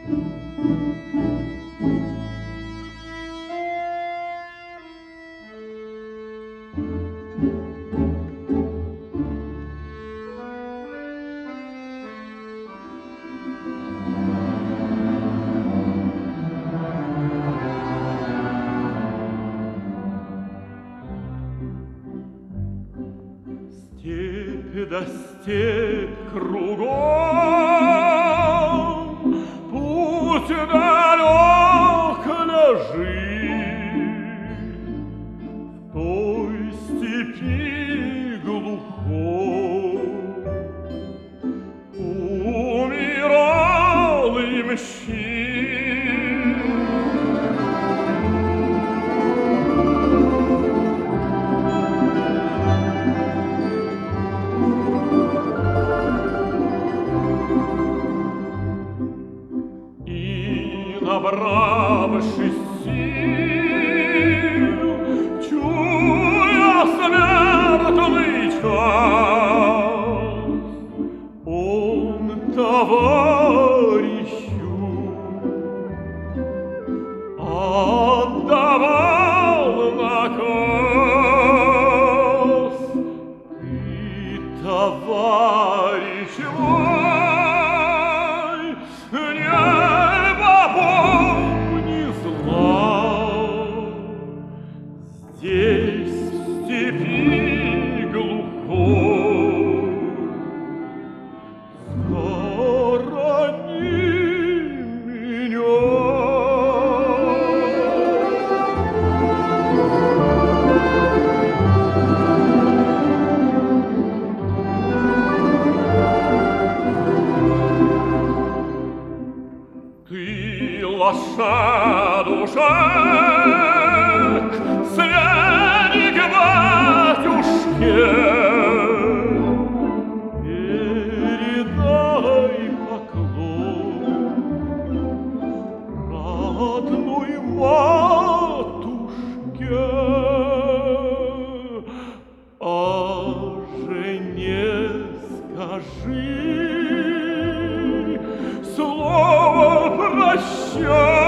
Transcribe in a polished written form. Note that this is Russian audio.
Да степь кругом, путь далек лежит, в той степи глухой умирал ямщик. Набравшись сил, чуя смертный час, он товарищу отдавал наказ: ты, товарищ мой, не помни зла. Здесь, в степи глухой, схорони меня. Ты, лошадушек, следи к батюшке, передай поклон родной матушке, а жене скажи слово прощай.